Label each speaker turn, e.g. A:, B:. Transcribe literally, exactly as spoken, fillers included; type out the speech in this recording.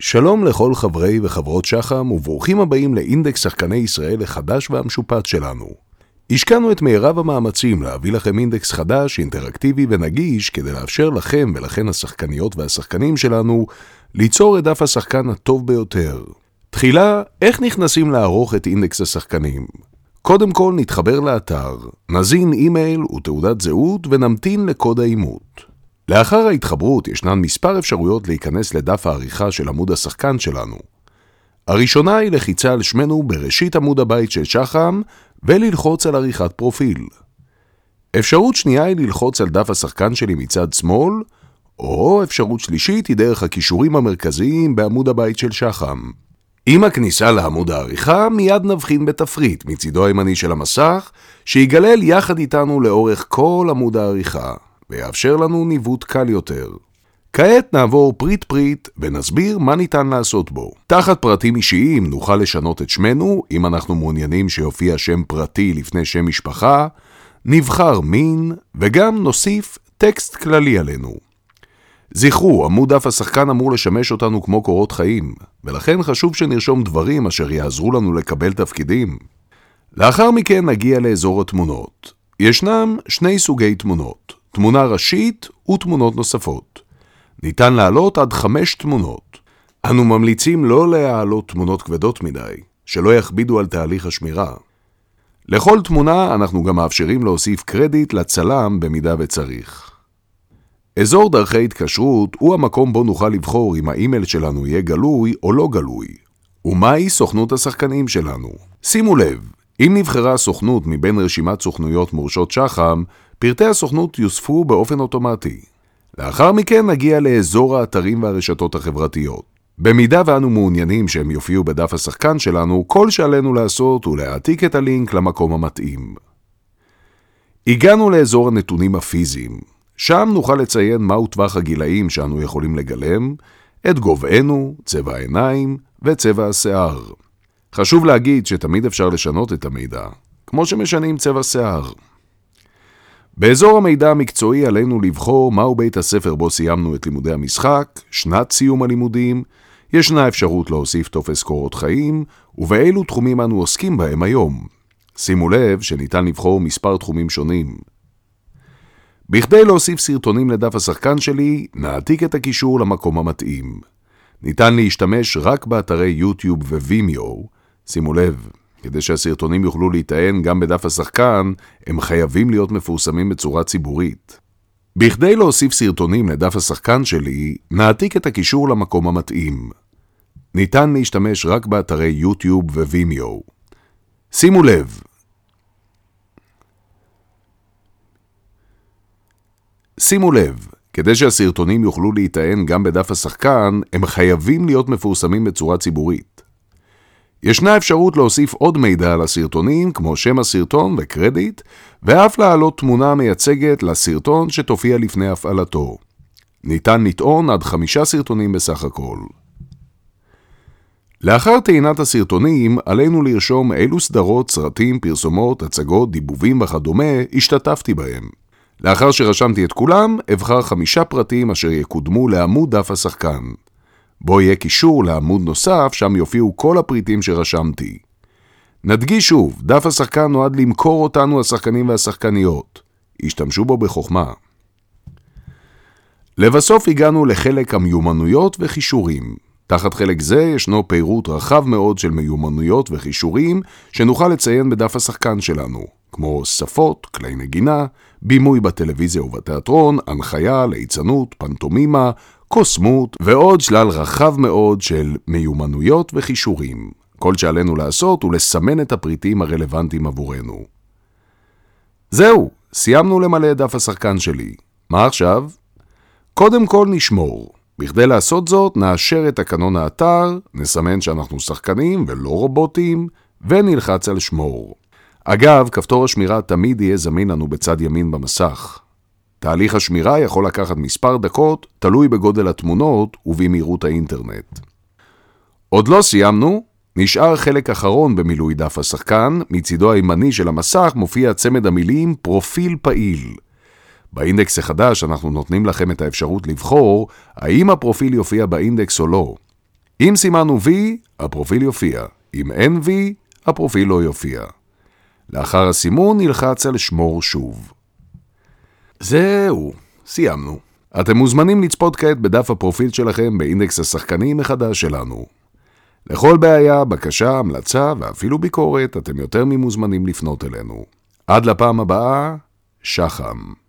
A: שלום לכל חברי וחברות שחם וברוכים הבאים לאינדקס שחקני ישראל החדש והמשופט שלנו. השקענו את מירב המאמצים להביא לכם אינדקס חדש, אינטראקטיבי ונגיש כדי לאפשר לכם ולכן השחקניות והשחקנים שלנו ליצור את דף השחקן הטוב ביותר. תחילה, איך נכנסים לערוך את אינדקס השחקנים? קודם כל נתחבר לאתר, נזין אימייל ותעודת זהות ונמתין לקוד האימות. לאחר ההתחברות ישנן מספר אפשרויות להיכנס לדף העריכה של עמוד השחקן שלנו. הראשונה היא לחיצה על שמנו בראשית עמוד הבית של שחם וללחוץ על עריכת פרופיל. אפשרות שנייה היא ללחוץ על דף השחקן שלי מצד שמאל, או אפשרות שלישית היא דרך הכישורים המרכזיים בעמוד הבית של שחם. עם הכניסה לעמוד העריכה מיד נבחין בתפריט מצידו הימני של המסך שיגלל יחד איתנו לאורך כל עמוד העריכה. ויאפשר לנו ניווט קל יותר. כעת נעבור פריט פריט ונסביר מה ניתן לעשות בו. תחת פרטים אישיים נוכל לשנות את שמנו, אם אנחנו מעוניינים שיופיע שם פרטי לפני שם משפחה, נבחר מין וגם נוסיף טקסט כללי עלינו. זכרו, עמוד דף השחקן אמור לשמש אותנו כמו קורות חיים, ולכן חשוב שנרשום דברים אשר יעזרו לנו לקבל תפקידים. לאחר מכן נגיע לאזור התמונות. ישנם שני סוגי תמונות. תמונה ראשית ותמונות נוספות. ניתן להעלות עד חמש תמונות. אנו ממליצים לא להעלות תמונות כבדות מדי, שלא יכבידו על תהליך השמירה. לכל תמונה אנחנו גם מאפשרים להוסיף קרדיט לצלם במידה וצריך. אזור דרכי התקשרות הוא המקום בו נוכל לבחור אם האימייל שלנו יהיה גלוי או לא גלוי. ומהי סוכנות השחקנים שלנו? שימו לב, אם נבחרה סוכנות מבין רשימת סוכנויות מורשות שחם, פרטי הסוכנות יוספו באופן אוטומטי. לאחר מכן נגיע לאזור האתרים והרשתות החברתיות. במידה ואנו מעוניינים שהם יופיעו בדף השחקן שלנו, כל שעלינו לעשות הוא להעתיק את הלינק למקום המתאים. הגענו לאזור הנתונים הפיזיים. שם נוכל לציין מהו טווח הגילאים שאנו יכולים לגלם, את גובהנו, צבע העיניים וצבע השיער. חשוב להגיד שתמיד אפשר לשנות את המידע, כמו שמשנים צבע שיער. באזור המידע המקצועי עלינו לבחור מהו בית הספר בו סיימנו את לימודי המשחק, שנת סיום הלימודים, ישנה אפשרות להוסיף טופס קורות חיים, ובאילו תחומים אנו עוסקים בהם היום. שימו לב שניתן לבחור מספר תחומים שונים. בכדי להוסיף סרטונים לדף השחקן שלי, נעתיק את הקישור למקום המתאים. ניתן להשתמש רק באתרי יוטיוב ווימיו. שימו לב, כדי שהסרטונים יוכלו להיטען גם בדף השחקן, הם חייבים להיות מפורסמים בצורה ציבורית. בכדי להוסיף סרטונים לדף השחקן שלי, נעתיק את הקישור למקום המתאים. ניתן להשתמש רק באתרי יוטיוב ווימיו. שימו לב. שימו לב, כדי שהסרטונים יוכלו להיטען גם בדף השחקן, הם חייבים להיות מפורסמים בצורה ציבורית. ישנה אפשרות להוסיף עוד מידע על הסרטונים, כמו שם הסרטון וקרדיט, ואף להעלות תמונה מייצגת לסרטון שתופיע לפני הפעלתו. ניתן לטעון עד חמישה סרטונים בסך הכל. לאחר טעינת הסרטונים, עלינו לרשום אילו סדרות, סרטים, פרסומות, הצגות, דיבובים וכדומה השתתפתי בהם. לאחר שרשמתי את כולם, אבחר חמישה פרטים אשר יקודמו לעמוד דף השחקן. בו יהיה קישור לעמוד נוסף, שם יופיעו כל הפריטים שרשמתי. נדגיש שוב, דף השחקן נועד למכור אותנו השחקנים והשחקניות. השתמשו בו בחוכמה. לבסוף הגענו לחלק המיומנויות וחישורים. תחת חלק זה ישנו פירוט רחב מאוד של מיומנויות וחישורים שנוכל לציין בדף השחקן שלנו, כמו שפות, כלי נגינה, בימוי בטלוויזיה ובתיאטרון, הנחיה, ליצנות, פנטומימה, קוסמות ועוד שלל רחב מאוד של מיומנויות וחישורים. כל שעלינו לעשות הוא לסמן את הפריטים הרלוונטיים עבורנו. זהו, סיימנו למלא את דף השחקן שלי. מה עכשיו? קודם כל נשמור. בכדי לעשות זאת נאשר את תקנון האתר, נסמן שאנחנו שחקנים ולא רובוטים, ונלחץ על שמור. אגב, כפתור השמירה תמיד יהיה זמין לנו בצד ימין במסך. תהליך השמירה יכול לקחת מספר דקות, תלוי בגודל התמונות ובמהירות האינטרנט. עוד לא סיימנו, נשאר חלק אחרון במילוי דף השחקן, מצידו הימני של המסך מופיע צמד המילים פרופיל פעיל. באינדקס החדש אנחנו נותנים לכם את האפשרות לבחור האם הפרופיל יופיע באינדקס או לא. אם סימנו וי, הפרופיל יופיע. אם אין וי, הפרופיל לא יופיע. לאחר הסימון נלחץ על שמור שוב. זהו, סיימנו. אתם מוזמנים לצפות כעת בדף הפרופיל שלכם באינדקס השחקנים החדש שלנו. לכל בעיה, בקשה, המלצה ואפילו ביקורת, אתם יותר ממוזמנים לפנות אלינו. עד לפעם הבאה, שחם.